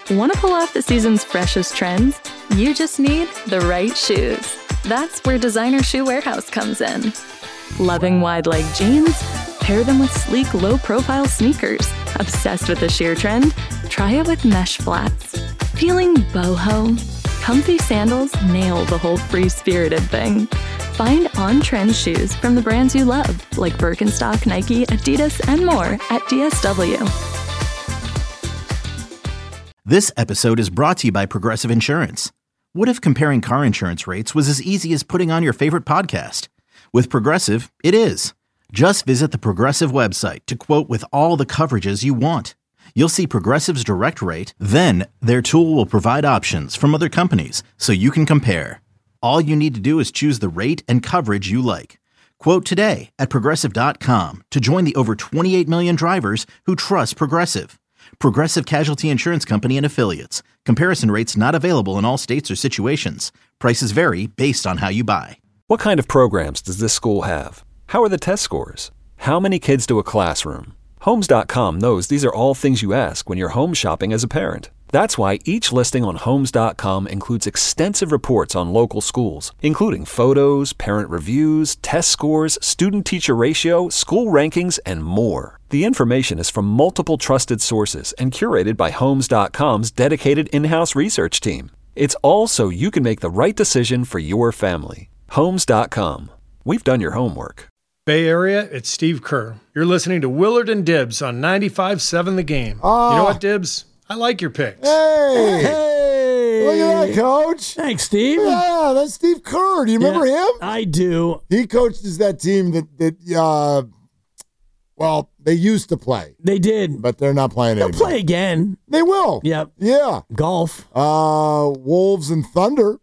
Want to pull off the season's freshest trends? You just need the right shoes. That's where Designer Shoe Warehouse comes in. Loving wide-leg jeans? Pair them with sleek, low-profile sneakers. Obsessed with the sheer trend? Try it with mesh flats. Feeling boho? Comfy sandals nail the whole free-spirited thing. Find on-trend shoes from the brands you love, like Birkenstock, Nike, Adidas, and more at DSW. This episode is brought to you by Progressive Insurance. What if comparing car insurance rates was as easy as putting on your favorite podcast? With Progressive, it is. Just visit the Progressive website to quote with all the coverages you want. You'll see Progressive's direct rate, then their tool will provide options from other companies so you can compare. All you need to do is choose the rate and coverage you like. Quote today at Progressive.com to join the over 28 million drivers who trust Progressive. Progressive Casualty Insurance Company and Affiliates. Comparison rates not available in all states or situations. Prices vary based on how you buy. What kind of programs does this school have? How are the test scores? How many kids to a classroom? Homes.com knows these are all things you ask when you're home shopping as a parent. That's why each listing on Homes.com includes extensive reports on local schools, including photos, parent reviews, test scores, student-teacher ratio, school rankings, and more. The information is from multiple trusted sources and curated by Homes.com's dedicated in-house research team. It's all so you can make the right decision for your family. Homes.com. We've done your homework. Bay Area, it's Steve Kerr. You're listening to Willard and Dibbs on 95.7 The Game. You know what, Dibbs? I like your picks. Hey! Look at that, Coach. Thanks, Steve. Yeah, that's Steve Kerr. Do you remember him? I do. He coaches that team that they used to play. They did. But they're not playing anymore. They'll play again. They will. Yep. Yeah. Golf. Wolves and Thunder.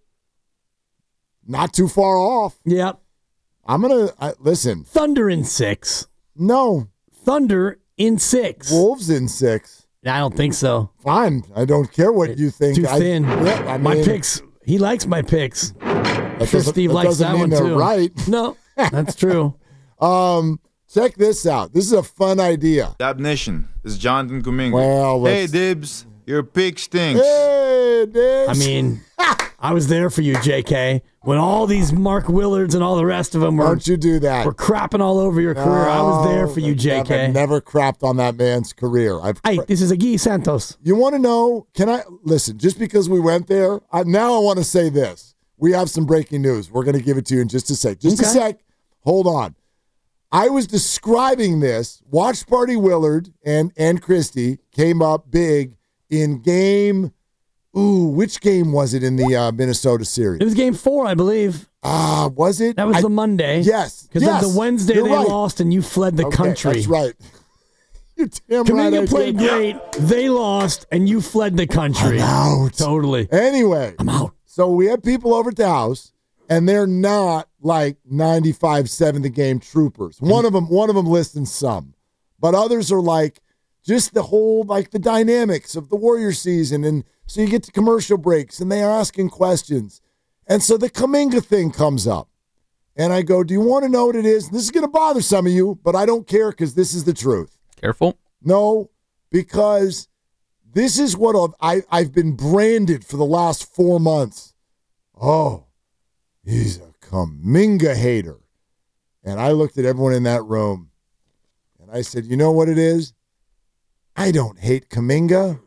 Not too far off. Yep. I'm going to listen. Thunder in 6. No. Thunder in 6. Wolves in 6. I don't think so. Fine. I don't care what you think. Too thin. My mean, picks. He likes my picks. I'm sure Steve likes that one too. Right. No, that's true. Check this out. This is a fun idea. Dab Nation. This is Jonathan Kuminga. Well, hey, Dibbs. Your pick stinks. Hey, Dibbs. I mean, I was there for you, JK. When all these Mark Willards and all the rest of them Don't you do that. were crapping all over your career. I was there for you, JK. I've never crapped on that man's career. Hey, this is Agui Santos. You want to know? Can I listen? Just because we went there, now I want to say this. We have some breaking news. We're going to give it to you in just a sec. Just a sec. Hold on. I was describing this. Watch Party Willard and Christie came up big in game. Which game was it in the Minnesota series? It was game 4, I believe. Was it? That was the Monday. Yes. Because the Wednesday they lost and you fled the country. That's right. You're damn Kuminga right. played great. They lost and you fled the country. I'm out. Totally. Anyway. I'm out. So we had people over at the house, and they're not like 95.7 The Game troopers. One of them listing some, but others are like just the whole like the dynamics of the Warrior season, and so you get to commercial breaks, and they are asking questions, and so the Kuminga thing comes up, and I go, "Do you want to know what it is?" This is going to bother some of you, but I don't care because this is the truth. Careful. No, because this is what I've been branded for the last 4 months. Oh, he's a Kuminga hater. And I looked at everyone in that room, and I said, you know what it is? I don't hate Kuminga.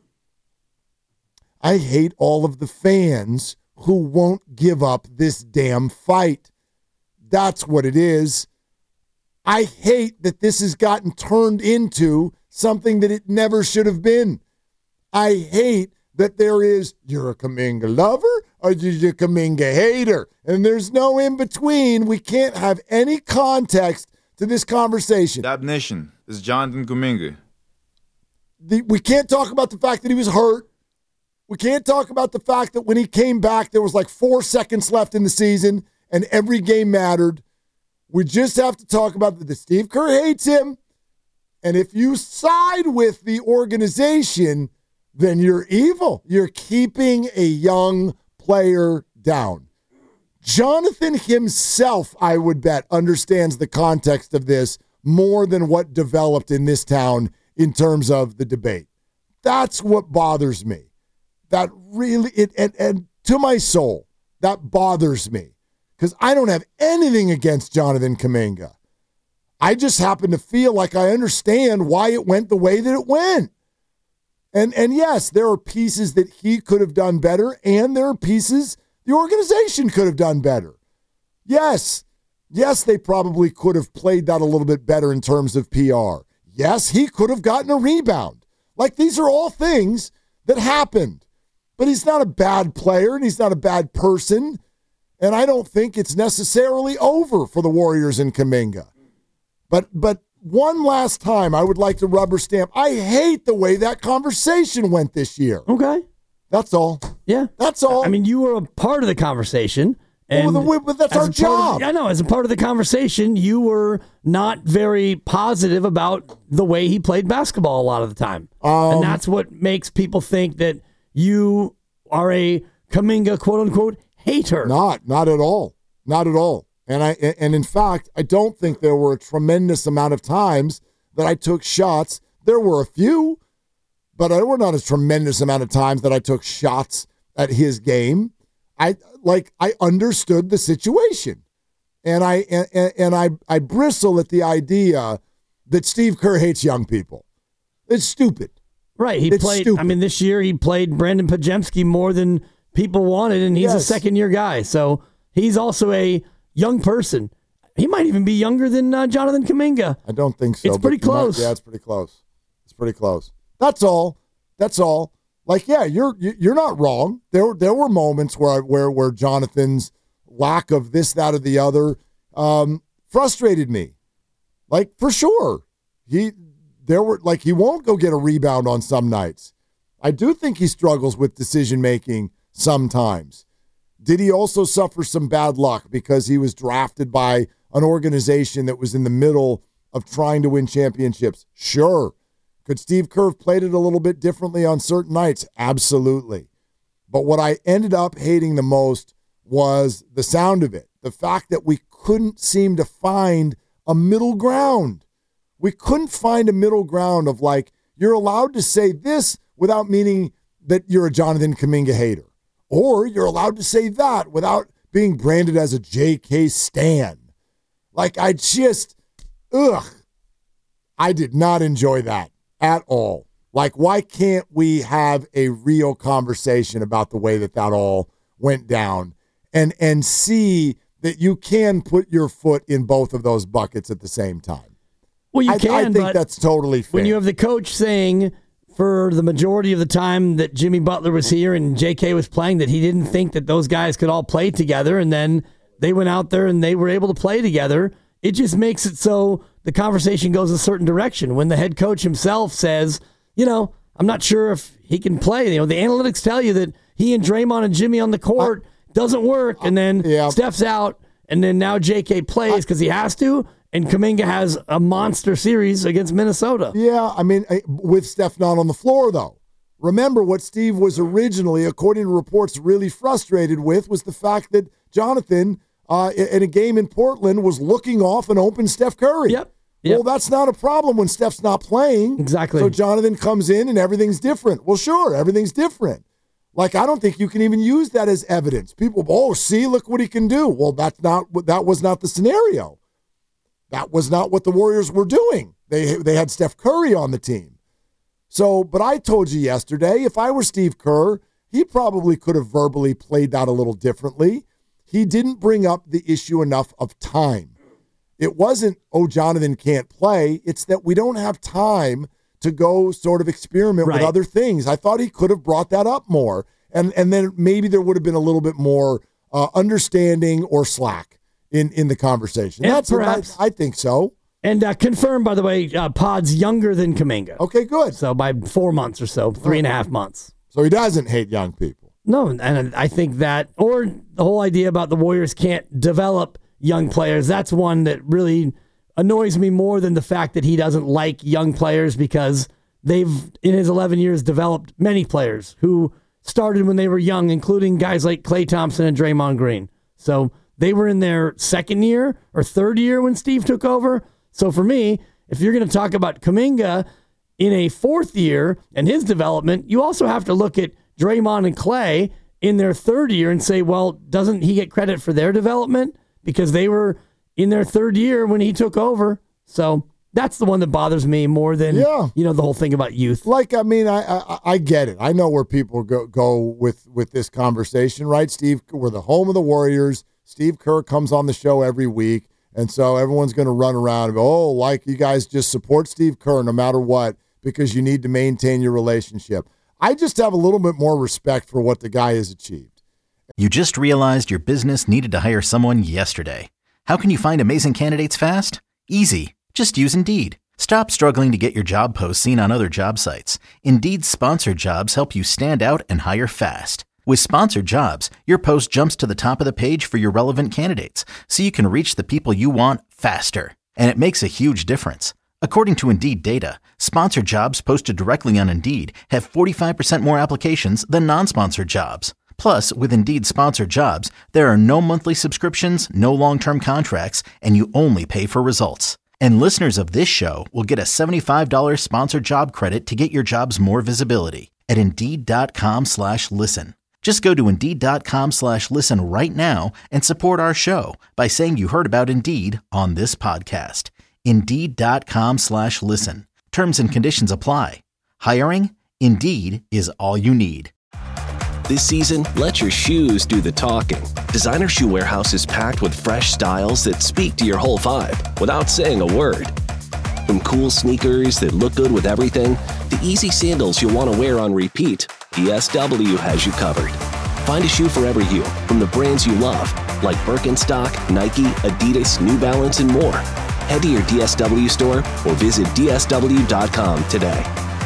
I hate all of the fans who won't give up this damn fight. That's what it is. I hate that this has gotten turned into something that it never should have been. I hate that there is, you're a Kuminga lover or you're a Kuminga hater. And there's no in between. We can't have any context to this conversation. Dab Nation. This is Jonathan Kuminga. We can't talk about the fact that he was hurt. We can't talk about the fact that when he came back, there was like 4 seconds left in the season and every game mattered. We just have to talk about that Steve Kerr hates him. And if you side with the organization, then you're evil. You're keeping a young player down. Jonathan himself, I would bet, understands the context of this more than what developed in this town in terms of the debate. That's what bothers me. that really, and to my soul, that bothers me because I don't have anything against Jonathan Kuminga. I just happen to feel like I understand why it went the way that it went. And yes, there are pieces that he could have done better, and there are pieces the organization could have done better. Yes, they probably could have played that a little bit better in terms of PR. Yes, he could have gotten a rebound. Like, these are all things that happened. But he's not a bad player, and he's not a bad person. And I don't think it's necessarily over for the Warriors and Kuminga. But one last time, I would like to rubber stamp. I hate the way that conversation went this year. Okay. That's all. Yeah. That's all. I mean, you were a part of the conversation. And but that's our job. I know. As a part of the conversation, you were not very positive about the way he played basketball a lot of the time. And that's what makes people think that you are a Kuminga, quote-unquote, hater. Not at all. Not at all. And in fact, I don't think there were a tremendous amount of times that I took shots. There were a few, but there were not a tremendous amount of times that I took shots at his game. I understood the situation, and I bristle at the idea that Steve Kerr hates young people. It's stupid. Right. He played. Stupid. I mean, this year he played Brandon Podziemski more than people wanted, and he's a second-year guy. So he's also a young person. He might even be younger than Jonathan Kuminga. I don't think so. It's pretty close. It's pretty close. It's pretty close. That's all. Like, yeah, you're not wrong. There were moments where Jonathan's lack of this, that, or the other frustrated me. Like, for sure. He won't go get a rebound on some nights. I do think he struggles with decision making sometimes. Did he also suffer some bad luck because he was drafted by an organization that was in the middle of trying to win championships? Sure. Could Steve Kerr have played it a little bit differently on certain nights? Absolutely. But what I ended up hating the most was the sound of it. The fact that we couldn't seem to find a middle ground. We couldn't find a middle ground of, like, you're allowed to say this without meaning that you're a Jonathan Kuminga hater. Or you're allowed to say that without being branded as a JK stan. Like, I did not enjoy that at all. Like, why can't we have a real conversation about the way that all went down and see that you can put your foot in both of those buckets at the same time? Well, you can, I think that's totally fair. When you have the coach saying for the majority of the time that Jimmy Butler was here and JK was playing that he didn't think that those guys could all play together, and then they went out there and they were able to play together, it just makes it so the conversation goes a certain direction. When the head coach himself says, I'm not sure if he can play. The analytics tell you that he and Draymond and Jimmy on the court doesn't work, and then Steph's out, and then now JK plays because he has to, and Kuminga has a monster series against Minnesota. Yeah, I mean, with Steph not on the floor, though. Remember what Steve was originally, according to reports, really frustrated with was the fact that Jonathan, in a game in Portland, was looking off an open Steph Curry. Yep. Well, that's not a problem when Steph's not playing. Exactly. So Jonathan comes in and everything's different. Well, sure, everything's different. Like, I don't think you can even use that as evidence. People, see, look what he can do. Well, that was not the scenario. That was not what the Warriors were doing. They had Steph Curry on the team. So, but I told you yesterday, if I were Steve Kerr, he probably could have verbally played that a little differently. He didn't bring up the issue enough of time. It wasn't, Jonathan can't play. It's that we don't have time to go sort of experiment with other things. I thought he could have brought that up more. And then maybe there would have been a little bit more understanding or slack in the conversation. And perhaps, I think so. And confirmed, by the way, Pod's younger than Kuminga. Okay, good. So by 4 months or so, 3.5 months. So he doesn't hate young people. No, and I think that, or the whole idea about the Warriors can't develop young players, that's one that really annoys me more than the fact that he doesn't like young players, because they've, in his 11 years, developed many players who started when they were young, including guys like Klay Thompson and Draymond Green. So they were in their second year or third year when Steve took over. So for me, if you're going to talk about Kuminga in a fourth year and his development, you also have to look at Draymond and Clay in their third year and say, well, doesn't he get credit for their development? Because they were in their third year when he took over. So that's the one that bothers me more than, the whole thing about youth. Like, I mean, I get it. I know where people go with this conversation, right? Steve, we're the home of the Warriors. Steve Kerr comes on the show every week. And so everyone's going to run around and go, like you guys just support Steve Kerr no matter what because you need to maintain your relationship. I just have a little bit more respect for what the guy has achieved. You just realized your business needed to hire someone yesterday. How can you find amazing candidates fast? Easy. Just use Indeed. Stop struggling to get your job posts seen on other job sites. Indeed's sponsored jobs help you stand out and hire fast. With sponsored jobs, your post jumps to the top of the page for your relevant candidates, so you can reach the people you want faster. And it makes a huge difference. According to Indeed data, sponsored jobs posted directly on Indeed have 45% more applications than non-sponsored jobs. Plus, with Indeed sponsored jobs, there are no monthly subscriptions, no long-term contracts, and you only pay for results. And listeners of this show will get a $75 sponsored job credit to get your jobs more visibility at Indeed.com/listen. Just go to Indeed.com/listen right now and support our show by saying you heard about Indeed on this podcast. Indeed.com/listen. Terms and conditions apply. Hiring? Indeed is all you need. This season, let your shoes do the talking. Designer Shoe Warehouse is packed with fresh styles that speak to your whole vibe without saying a word. From cool sneakers that look good with everything, to easy sandals you'll want to wear on repeat, DSW has you covered. Find a shoe for every you, from the brands you love, like Birkenstock, Nike, Adidas, New Balance, and more. Head to your DSW store or visit DSW.com today.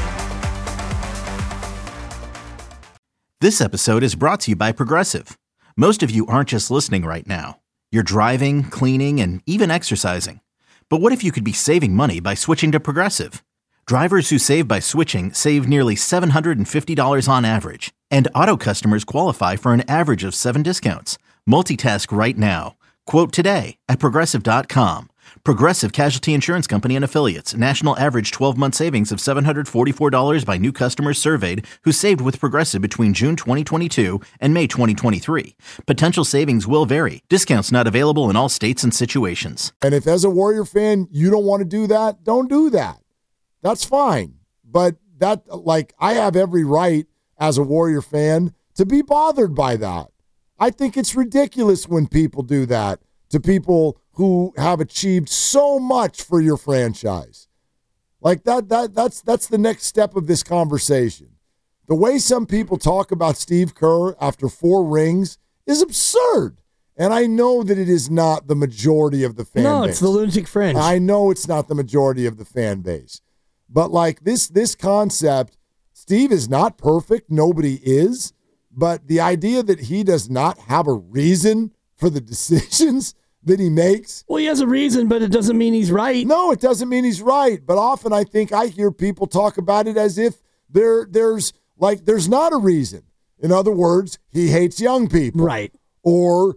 This episode is brought to you by Progressive. Most of you aren't just listening right now. You're driving, cleaning, and even exercising. But what if you could be saving money by switching to Progressive? Drivers who save by switching save nearly $750 on average, and auto customers qualify for an average of 7 discounts. Multitask right now. Quote today at Progressive.com. Progressive Casualty Insurance Company and Affiliates. National average 12-month savings of $744 by new customers surveyed who saved with Progressive between June 2022 and May 2023. Potential savings will vary. Discounts not available in all states and situations. And if as a Warrior fan, you don't want to do that, don't do that. That's fine. But I have every right as a Warrior fan to be bothered by that. I think it's ridiculous when people do that to people who have achieved so much for your franchise. Like that's the next step of this conversation. The way some people talk about Steve Kerr after 4 rings is absurd. And I know that it is not the majority of the fan base. No, it's the lunatic fringe. I know it's not the majority of the fan base. But like this concept, Steve is not perfect. Nobody is. But the idea that he does not have a reason for the decisions that he makes. Well, he has a reason, but it doesn't mean he's right. No, it doesn't mean he's right. But often I think I hear people talk about it as if there's not a reason. In other words, he hates young people. Right. Or,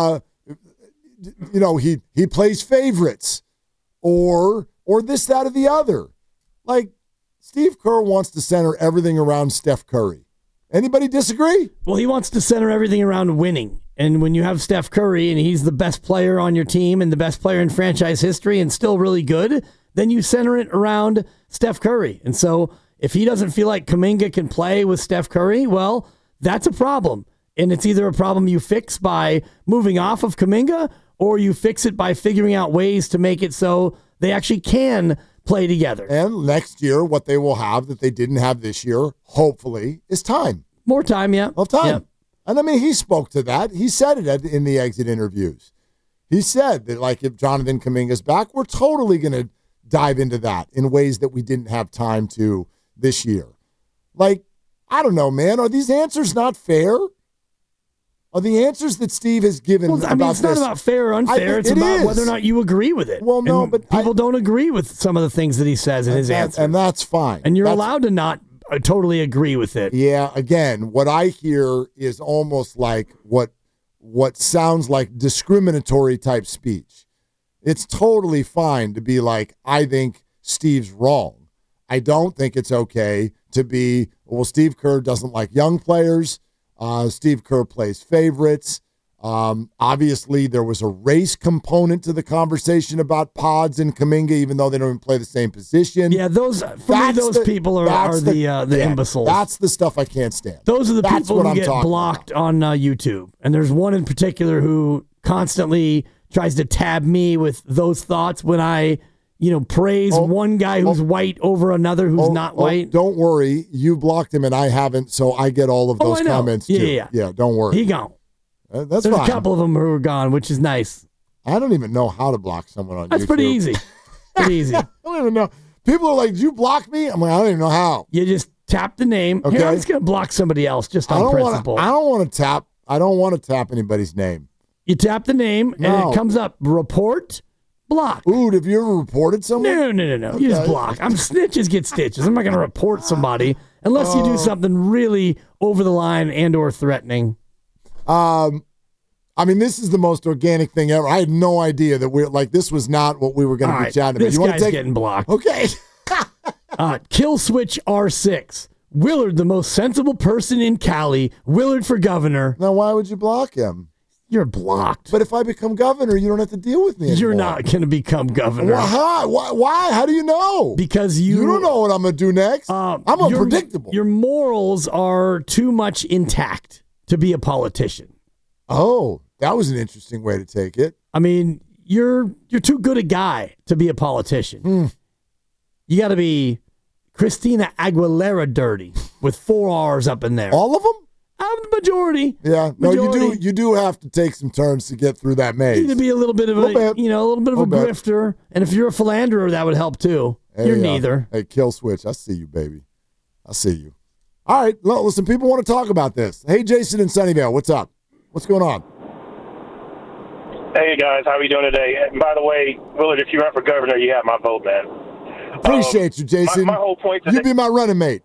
he plays favorites. Or this, that, or the other. Like, Steve Kerr wants to center everything around Steph Curry. Anybody disagree? Well, he wants to center everything around winning. And when you have Steph Curry and he's the best player on your team and the best player in franchise history and still really good, then you center it around Steph Curry. And so if he doesn't feel like Kuminga can play with Steph Curry, well, that's a problem. And it's either a problem you fix by moving off of Kuminga or you fix it by figuring out ways to make it so they actually can play together. And next year, what they will have that they didn't have this year, hopefully, is time. More time, yeah. Well, time. Yeah. And I mean, he spoke to that. He said it in the exit interviews. He said that, like, if Jonathan Kuminga's back, we're totally going to dive into that in ways that we didn't have time to this year. Like, I don't know, man. Are these answers not fair? Are the answers that Steve has given it's not about fair or unfair. It's about whether or not you agree with it. Well, no, but people don't agree with some of the things that he says in his answers. And that's fine. And you're allowed to not totally agree with it. Yeah, again, what I hear is almost like what sounds like discriminatory type speech. It's totally fine to be like, I think Steve's wrong. I don't think it's okay to be, well, Steve Kerr doesn't like young players. Steve Kerr plays favorites. Obviously, there was a race component to the conversation about Pods and Kuminga, even though they don't even play the same position. Yeah, those people are the imbeciles. That's the stuff I can't stand. Those are the people who get blocked on YouTube. And there's one in particular who constantly tries to tab me with those thoughts when I praise one guy who's white over another who's not white. Don't worry. You blocked him and I haven't, so I get all of those comments too. Yeah, don't worry. He gone. There's fine. A couple of them who are gone, which is nice. I don't even know how to block someone on YouTube. That's pretty easy. I don't even know. People are like, did you block me? I'm like, I don't even know how. You just tap the name. Okay. Here, I'm just going to block somebody else just on principle. I don't want to tap anybody's name. You tap the name, and it comes up, report, block. Ooh, have you ever reported someone? No. Okay. You just block. Snitches get stitches. I'm not going to report somebody unless you do something really over the line and or threatening. This is the most organic thing ever. I had no idea that this was not what we were going to be chatting about. This guy's getting blocked. Okay. Kill Switch R6. Willard, the most sensible person in Cali. Willard for governor. Now, why would you block him? You're blocked. But if I become governor, you don't have to deal with me anymore. You're not going to become governor. Why? How do you know? Because you don't know what I'm going to do next. I'm unpredictable. Your morals are too much intact to be a politician. Oh, that was an interesting way to take it. You're too good a guy to be a politician. You got to be Christina Aguilera dirty with 4 R's up in there. All of them? The majority. Yeah. No, you do have to take some turns to get through that maze. You need to be a little bit of a grifter. And if you're a philanderer, that would help too. You're neither. Hey, Kill Switch. I see you, baby. I see you. All right. Listen, people want to talk about this. Hey, Jason in Sunnyvale, what's up? What's going on? Hey, guys. How are you doing today? And by the way, Willard, if you run for governor, you have my vote, man. Appreciate you, Jason. My whole point today, you be my running mate.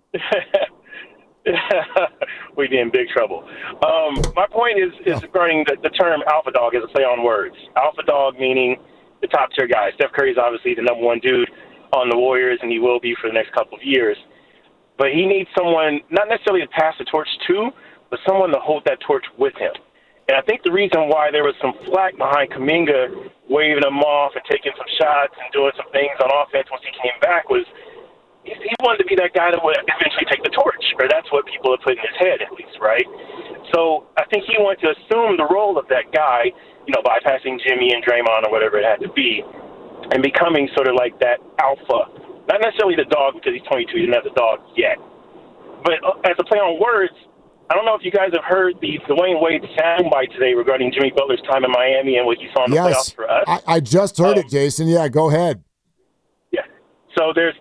We'd be in big trouble. My point is regarding the term alpha dog as a play on words. Alpha dog meaning the top tier guy. Steph Curry is obviously the number one dude on the Warriors, and he will be for the next couple of years. But he needs someone, not necessarily to pass the torch to, but someone to hold that torch with him. And I think the reason why there was some flack behind Kuminga waving him off and taking some shots and doing some things on offense once he came back was he wanted to be that guy that would eventually take the torch, or that's what people have put in his head at least, right? So I think he wanted to assume the role of that guy, bypassing Jimmy and Draymond or whatever it had to be, and becoming sort of like that alpha. Not necessarily the dog because he's 22, he didn't have the dog yet. But as a play on words, I don't know if you guys have heard the Dwayne Wade soundbite today regarding Jimmy Butler's time in Miami and what he saw in the playoffs for us. I just heard it, Jason. Yeah, go ahead. Yeah. So there's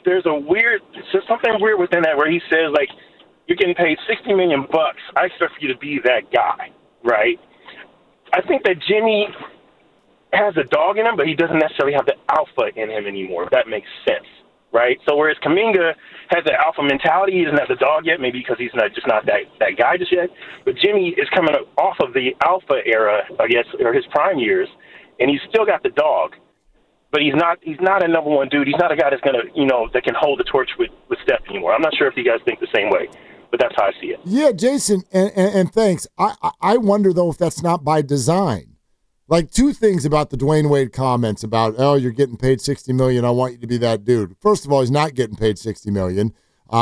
something weird within that where he says, like, you're getting paid $60 million. I expect for you to be that guy, right? I think that Jimmy has a dog in him, but he doesn't necessarily have the alpha in him anymore, if that makes sense. Right? So whereas Kuminga has the alpha mentality, he doesn't have the dog yet, maybe because he's not that guy just yet. But Jimmy is coming off of the alpha era, I guess, or his prime years, and he's still got the dog. But he's not a number one dude. He's not a guy that's gonna, that can hold the torch with Steph anymore. I'm not sure if you guys think the same way, but that's how I see it. Yeah, Jason, and thanks. I wonder though if that's not by design. Like, two things about the Dwayne Wade comments about, you're getting paid $60 million. I want you to be that dude. First of all, he's not getting paid $60 million,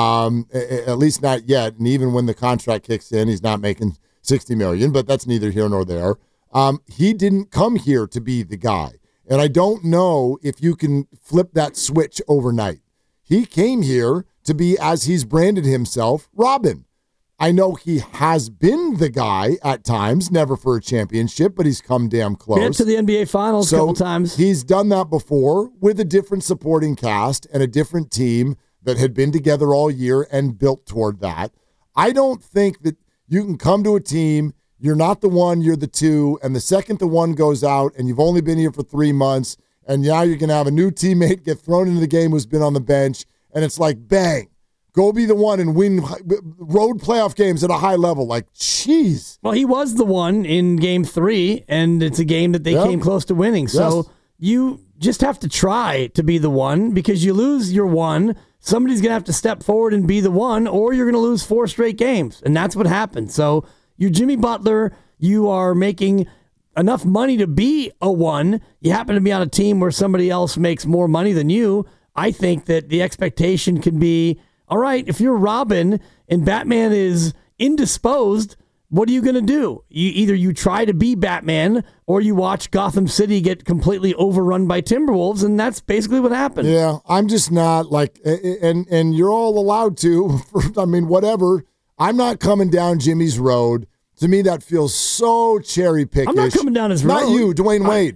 at least not yet. And even when the contract kicks in, he's not making $60 million, but that's neither here nor there. He didn't come here to be the guy. And I don't know if you can flip that switch overnight. He came here to be, as he's branded himself, Robin. I know he has been the guy at times, never for a championship, but he's come damn close. Been to the NBA Finals a couple times. He's done that before with a different supporting cast and a different team that had been together all year and built toward that. I don't think that you can come to a team, you're not the one, you're the two, and the second the one goes out and you've only been here for 3 months, and now you're going to have a new teammate get thrown into the game who's been on the bench, and it's like, bang. Go be the one and win road playoff games at a high level. Like, jeez. Well, he was the one in Game 3, and it's a game that they came close to winning. So you just have to try to be the one because you lose your one, somebody's going to have to step forward and be the one, or you're going to lose 4 straight games. And that's what happened. So you're Jimmy Butler. You are making enough money to be a 1. You happen to be on a team where somebody else makes more money than you. I think that the expectation can be, all right, if you're Robin and Batman is indisposed, what are you going to do? Either you try to be Batman or you watch Gotham City get completely overrun by Timberwolves, and that's basically what happened. Yeah, I'm just not like, and you're all allowed to, whatever. I'm not coming down Jimmy's road. To me, that feels so cherry pickish. I'm not coming down his road. Not you, Dwayne Wade.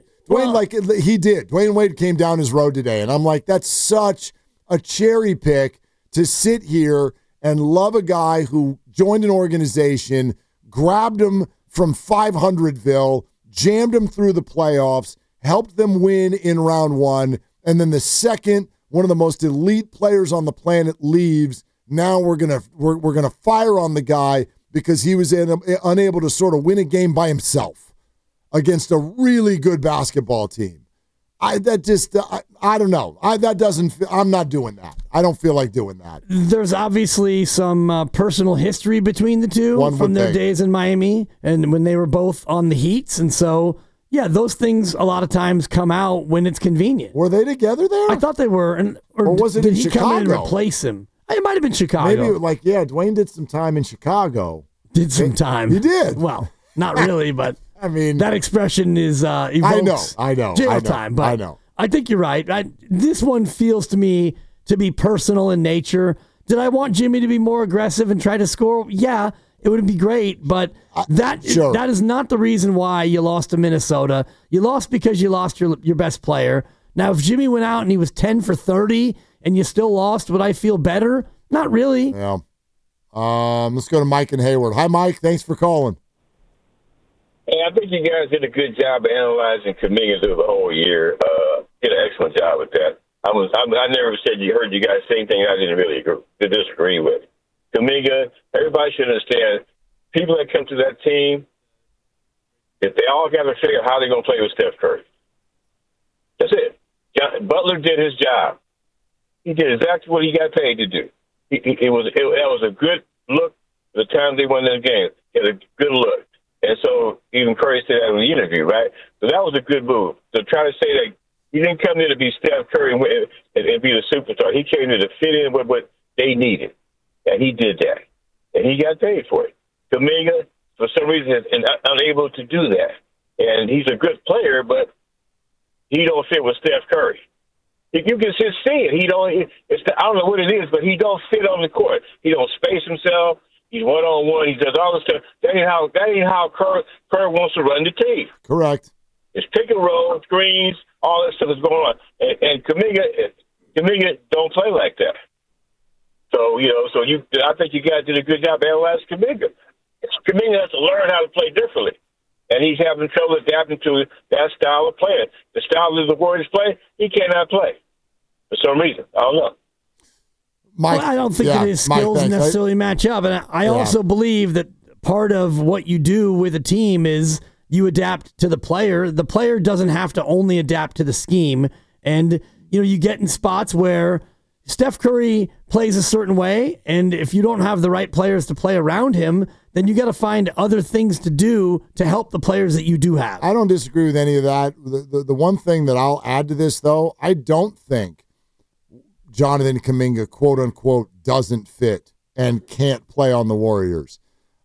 He did. Dwayne Wade came down his road today, and I'm like, that's such a cherry pick to sit here and love a guy who joined an organization, grabbed him from 500ville, jammed him through the playoffs, helped them win in round 1, and then the second one of the most elite players on the planet leaves, now we're gonna fire on the guy because he was unable to sort of win a game by himself against a really good basketball team. I don't know. I'm not doing that. I don't feel like doing that. There's obviously some personal history between the two from their days in Miami and when they were both on the Heats. And so, yeah, those things a lot of times come out when it's convenient. Were they together there? I thought they were. Or was it did he Chicago? Come in and replace him? It might have been Chicago. Maybe, Dwayne did some time in Chicago. Did some time. He did. Well, not really, but... I mean, that expression is evokes I know. jail time. But I know. I think you're right. This one feels to me to be personal in nature. Did I want Jimmy to be more aggressive and try to score? Yeah, it would be great. But that is not the reason why you lost to Minnesota. You lost because you lost your best player. Now, if Jimmy went out and he was 10 for 30 and you still lost, would I feel better? Not really. Yeah. Let's go to Mike and Hayward. Hi, Mike. Thanks for calling. Hey, I think you guys did a good job of analyzing Kuminga through the whole year. Did an excellent job with that. I never said you heard you guys say anything I didn't really disagree with. Kuminga, everybody should understand, people that come to that team, if they all got to figure out how they're going to play with Steph Curry. That's it. Butler did his job. He did exactly what he got paid to do. It was a good look the time they won that game. He had a good look. And so even Curry said that in the interview, right? So that was a good move. To try to say that he didn't come here to be Steph Curry and be the superstar. He came here to fit in with what they needed. And he did that. And he got paid for it. Kuminga, for some reason, is unable to do that. And he's a good player, but he don't fit with Steph Curry. You can just see it. I don't know what it is, but he don't fit on the court. He don't space himself. He's one-on-one. He does all this stuff. That ain't how Kerr wants to run the team. Correct. It's pick and roll, screens, all that stuff is going on. And Kuminga don't play like that. So, I think you guys did a good job analyzing Kuminga. Kuminga has to learn how to play differently. And he's having trouble adapting to that style of playing. The style of the Warriors play, he cannot play for some reason. I don't know. Mike, I don't think that his skills necessarily match up. And I also believe that part of what you do with a team is you adapt to the player. The player doesn't have to only adapt to the scheme. And, you get in spots where Steph Curry plays a certain way, and if you don't have the right players to play around him, then you got to find other things to do to help the players that you do have. I don't disagree with any of that. The one thing that I'll add to this, though, I don't think Jonathan Kuminga, quote unquote, doesn't fit and can't play on the Warriors.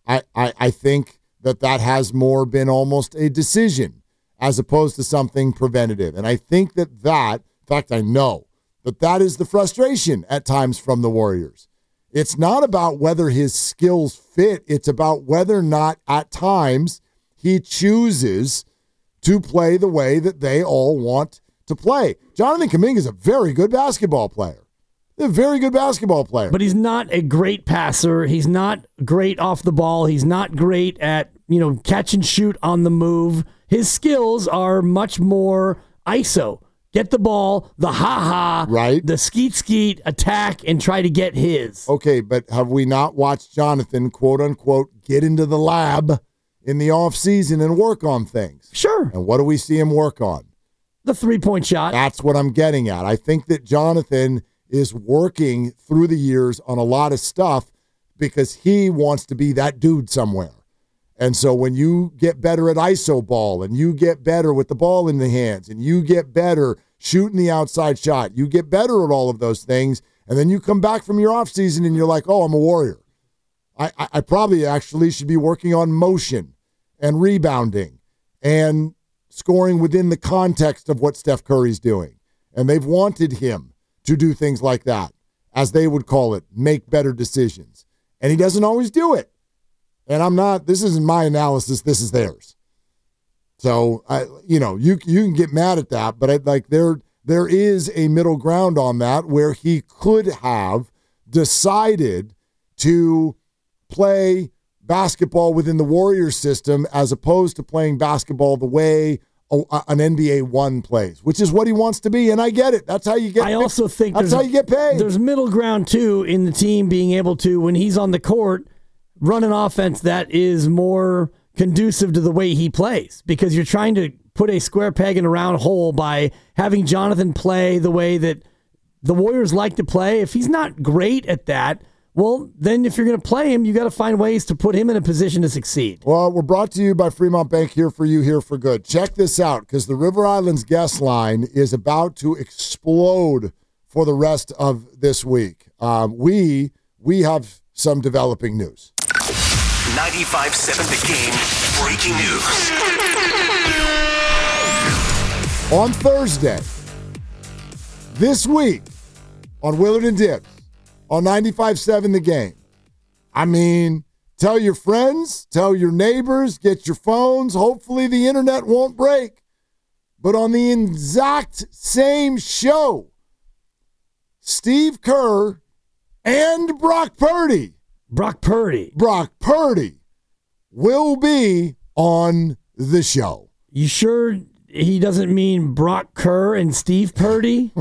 I think that has more been almost a decision as opposed to something preventative. And I think that, in fact, I know that is the frustration at times from the Warriors. It's not about whether his skills fit. It's about whether or not at times he chooses to play the way that they all want to play. Jonathan Kuminga is a very good basketball player. A very good basketball player. But he's not a great passer. He's not great off the ball. He's not great at, catch and shoot on the move. His skills are much more ISO. Get the ball, the ha-ha, right? The skeet, attack, and try to get his. Okay, but have we not watched Jonathan, quote-unquote, get into the lab in the offseason and work on things? Sure. And what do we see him work on? The three-point shot. That's what I'm getting at. I think that Jonathan is working through the years on a lot of stuff because he wants to be that dude somewhere. And so when you get better at iso ball and you get better with the ball in the hands and you get better shooting the outside shot, you get better at all of those things, and then you come back from your offseason and you're like, oh, I'm a warrior. I probably actually should be working on motion and rebounding and scoring within the context of what Steph Curry's doing. And they've wanted him to do things like that, as they would call it, make better decisions. And he doesn't always do it. And this isn't my analysis, this is theirs. So, you can get mad at that, but there is a middle ground on that where he could have decided to play basketball within the Warriors system as opposed to playing basketball the way an NBA 1 plays, which is what he wants to be, and I get it. That's how you get. I also think that's how you get paid. There's middle ground too in the team being able to, when he's on the court, run an offense that is more conducive to the way he plays, because you're trying to put a square peg in a round hole by having Jonathan play the way that the Warriors like to play. If he's not great at that, well, then if you're going to play him, you got to find ways to put him in a position to succeed. Well, we're brought to you by Fremont Bank, here for you, here for good. Check this out, because the River Islands guest line is about to explode for the rest of this week. We have some developing news. 95.7 The Game breaking news. On Thursday, this week, on Willard and Dibs, on 95.7 The Game. I mean, tell your friends, tell your neighbors, get your phones. Hopefully the internet won't break. But on the exact same show, Steve Kerr and Brock Purdy will be on the show. You sure he doesn't mean Brock Kerr and Steve Purdy?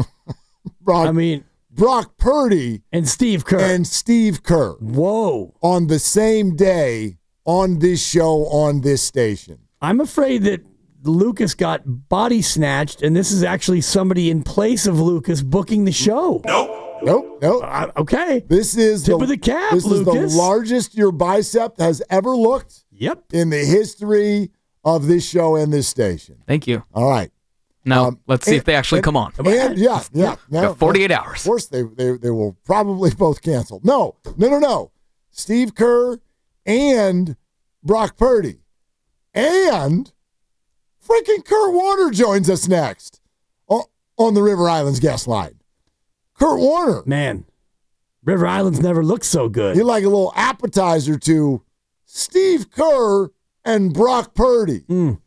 Brock Purdy and Steve Kerr. Whoa. On the same day, on this show, on this station. I'm afraid that Lucas got body snatched, and this is actually somebody in place of Lucas booking the show. Nope. Okay. This is tip of the cap, This Lucas. is the largest your bicep has ever looked. Yep. In the history of this show and this station. Thank you. All right. Now, let's see if they actually come on. Yeah. Got 48 hours. Of course, they will probably both cancel. No. Steve Kerr and Brock Purdy. And freaking Kurt Warner joins us next on the River Islands guest line. Kurt Warner. Man, River Islands never looked so good. You're like a little appetizer to Steve Kerr and Brock Purdy.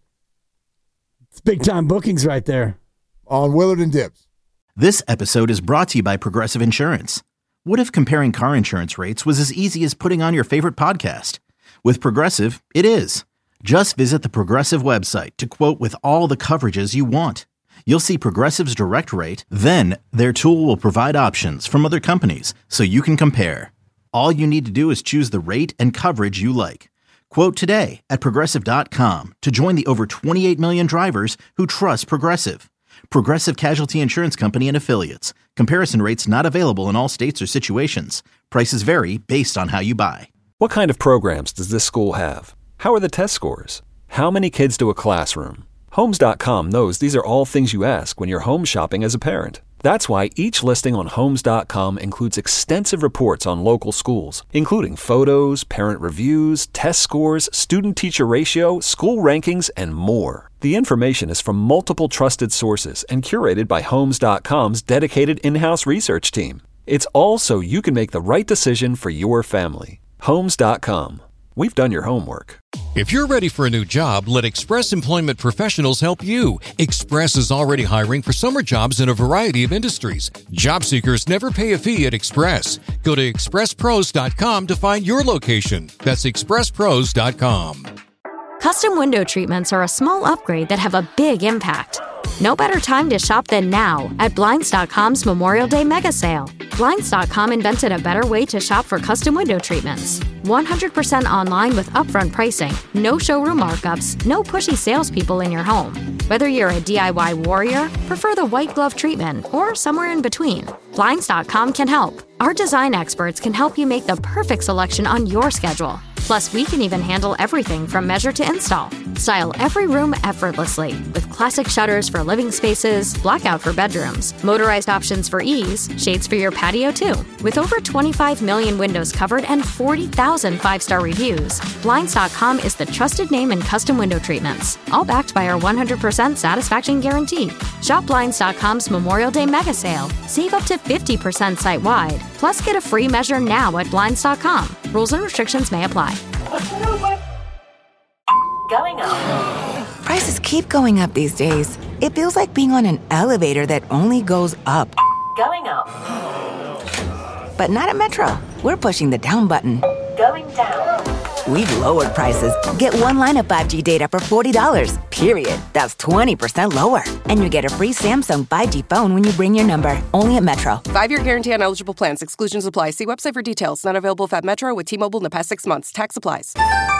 It's big-time bookings right there. On Willard and Dibs. This episode is brought to you by Progressive Insurance. What if comparing car insurance rates was as easy as putting on your favorite podcast? With Progressive, it is. Just visit the Progressive website to quote with all the coverages you want. You'll see Progressive's direct rate, then their tool will provide options from other companies so you can compare. All you need to do is choose the rate and coverage you like. Quote today at Progressive.com to join the over 28 million drivers who trust Progressive. Progressive Casualty Insurance Company and Affiliates. Comparison rates not available in all states or situations. Prices vary based on how you buy. What kind of programs does this school have? How are the test scores? How many kids do a classroom? Homes.com knows these are all things you ask when you're home shopping as a parent. That's why each listing on Homes.com includes extensive reports on local schools, including photos, parent reviews, test scores, student-teacher ratio, school rankings, and more. The information is from multiple trusted sources and curated by Homes.com's dedicated in-house research team. It's all so you can make the right decision for your family. Homes.com. We've done your homework. If you're ready for a new job, let Express Employment Professionals help you. Express is already hiring for summer jobs in a variety of industries. Job seekers never pay a fee at Express. Go to expresspros.com to find your location. That's expresspros.com. Custom window treatments are a small upgrade that have a big impact. No better time to shop than now at Blinds.com's Memorial Day Mega Sale. Blinds.com invented a better way to shop for custom window treatments. 100% online with upfront pricing, no showroom markups, no pushy salespeople in your home. Whether you're a DIY warrior, prefer the white glove treatment, or somewhere in between, Blinds.com can help. Our design experts can help you make the perfect selection on your schedule. Plus, we can even handle everything from measure to install. Style every room effortlessly with classic shutters for living spaces, blackout for bedrooms, motorized options for ease, shades for your patio too. With over 25 million windows covered and 40,000 five-star reviews, Blinds.com is the trusted name in custom window treatments, all backed by our 100% satisfaction guarantee. Shop Blinds.com's Memorial Day mega sale. Save up to 50% site-wide. Plus, get a free measure now at Blinds.com. Rules and restrictions may apply. Going up. Prices keep going up these days. It feels like being on an elevator that only goes up. Going up. But not at Metro. We're pushing the down button. Going down. We've lowered prices. Get one line of 5G data for $40, period. That's 20% lower. And you get a free Samsung 5G phone when you bring your number. Only at Metro. 5-year guarantee on eligible plans. Exclusions apply. See website for details. Not available at Metro with T-Mobile in the past 6 months. Tax applies.